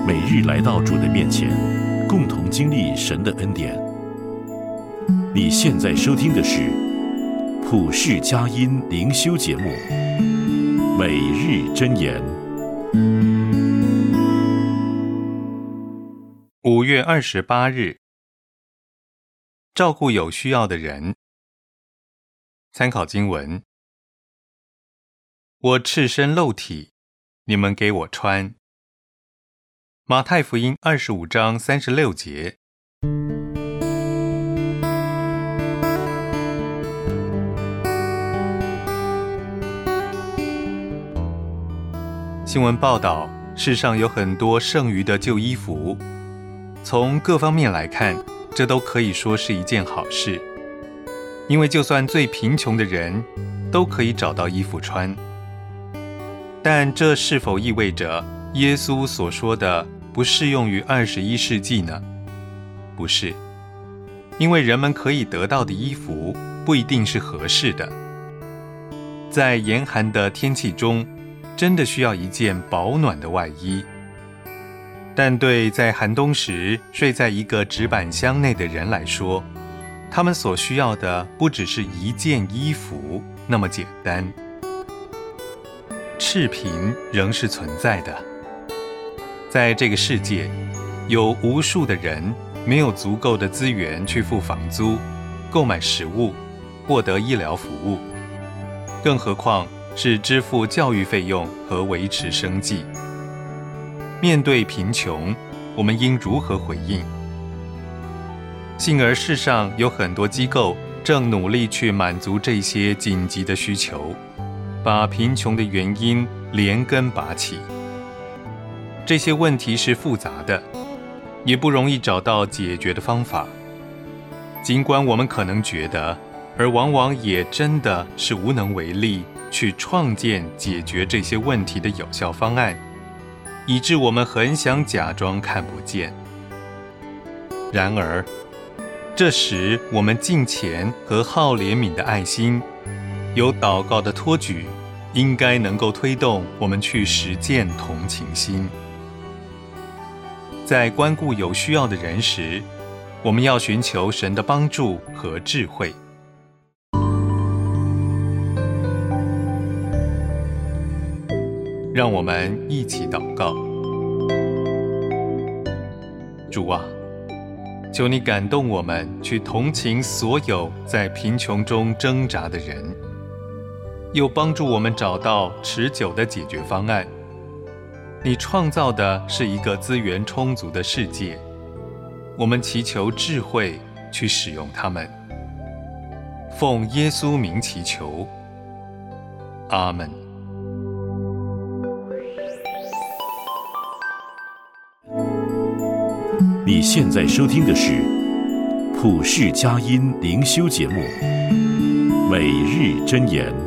每日来到主的面前，共同经历神的恩典。你现在收听的是普世佳音灵修节目《每日箴言》。 5月28日，照顾有需要的人。参考经文：我赤身露体，你们给我穿。马太福音25章36节。新闻报道，世上有很多剩余的旧衣服，从各方面来看，这都可以说是一件好事，因为就算最贫穷的人都可以找到衣服穿。但这是否意味着耶稣所说的不适用于21世纪呢？不是，因为人们可以得到的衣服不一定是合适的。在严寒的天气中，真的需要一件保暖的外衣。但对在寒冬时睡在一个纸板箱内的人来说，他们所需要的不只是一件衣服那么简单。赤贫仍是存在的。在这个世界，有无数的人没有足够的资源去付房租、购买食物、获得医疗服务，更何况是支付教育费用和维持生计。面对贫穷，我们应如何回应？幸而世上有很多机构正努力去满足这些紧急的需求，把贫穷的原因连根拔起。这些问题是复杂的，也不容易找到解决的方法。尽管我们可能觉得，而往往也真的是无能为力去创建解决这些问题的有效方案，以致我们很想假装看不见。然而，这时我们敬虔和好怜悯的爱心，有祷告的托举，应该能够推动我们去实践同情心。在关顾有需要的人时，我们要寻求神的帮助和智慧。让我们一起祷告。主啊，求你感动我们去同情所有在贫穷中挣扎的人，又帮助我们找到持久的解决方案。你创造的是一个资源充足的世界，我们祈求智慧去使用它们。奉耶稣名祈求，阿们。 你现在收听的是普世佳音灵修节目《每日箴言》。